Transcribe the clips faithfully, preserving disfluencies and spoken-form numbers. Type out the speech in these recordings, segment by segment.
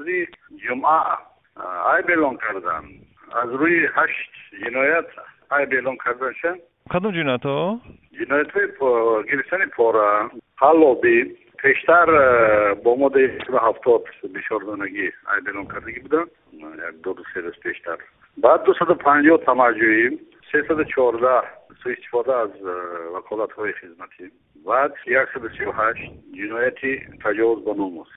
روزی جمعه عیب اعلام کردن. از روی هشت جنایت عیب اعلام کردنشان. کدوم جنایت ها؟ جنایت های گرفتن پاره قلابی پیشتر با مده هفتاد بیشاردانگی عیب اعلام کردگی بودن. یک دو دو سه روز پیشتر. بعد دویست و پنجاه تماجویی، سیصد و چهارده سوء استفاده از وکالت های خدمتی. بعد صد و سی و هشت جنایتی تجاوز به ناموس.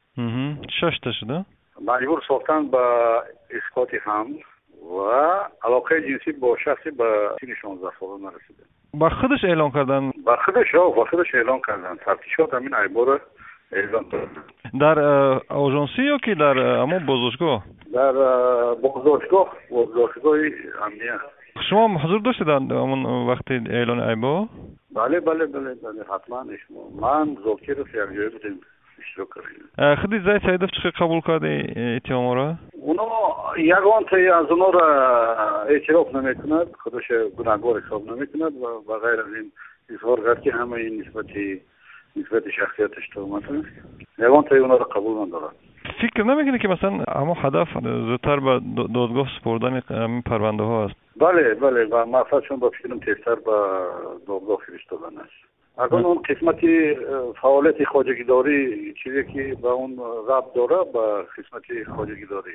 شش تا شده؟ مجبور ساختن به اسقاط حمل و علاقه جنسی با شخصی به سن شانزده ساله نرسیده. با خودش اعلام کردن؟ با خودش ها با خودش اعلام کردن. تفتیشات همین عیبا را اعلام کردن. در آژانسی یا که در همون بازداشتگاه؟ در بازداشتگاه بازداشتگاه امنیت. شما حضور داشتید در همون وقتی اعلان عیبا؟ بله بله بله بله حتما شما. من زوکی رو یک جایی بودیم اشتراک کردیم. خودی زید سعیدов چه قبول کردی اتهام را؟ اونا یگان تایی از اونا را اعتراف نمیکند، خودش گناهکار حساب نمیکند و بغیر از این اظهار کرد که همه این نسبتی نسبت شخصیتش تهمت است. یگان تایی اونا را قبول ندارد. فکر نمیکنی که مثلا اما هدف زودتر به دادگاه سپردن این پرونده ها است؟ بله بله و مقصدشون با فکرم تیزتر به دادگاه فرستادن است. اگر اون قسمتی فعالیت خواجگی داری چیزی که به اون ربط داره به قسمتی خواجگی داری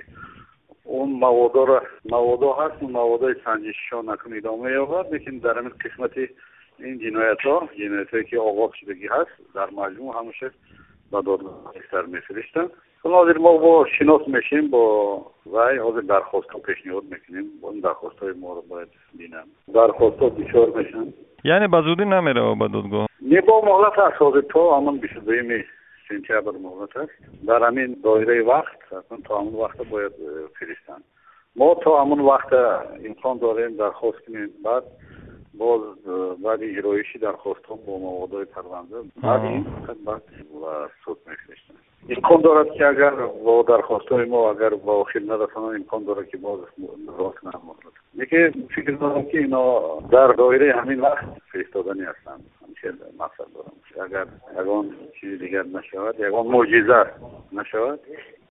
اون مواد را مواد هست اون مواد سنجششان نکنه ادامه یابد، لیکن در همین قسمتی این جنایت ها جنایت هایی که آغاز شدگی هست در مجموع همیشه به دادگاه سر میفرستن. حاضر ما با شناس میشیم با وای حاضر درخواست ها پیشنهاد میکنیم با این درخواست های ما رو باید بینم. درخواست ها بیشتر میشن یعنی بزودی نمیره و به دادگاه؟ نه با مهلت هست حاضر تا همون بیست و دوم سپتامبر مهلت هست. در همین دایره وقت تا همون وقت باید فرستن. ما تا همون وقت امکان داریم درخواست کنیم بعد باز بعد اجرایشی درخواست ها با موادهای پرونده بعد این بعد و صوت میفرستن. امکان دارد که اگر با درخواست های ما اگر با آخر نرسن امکان دارد که باز راست نمارد. میگه فکر دارم که اینا در دایره همین وقت فرستادنی هستن. همیشه مقصد دارم اگر یگان چیزی دیگر نشود یگان معجزه نشود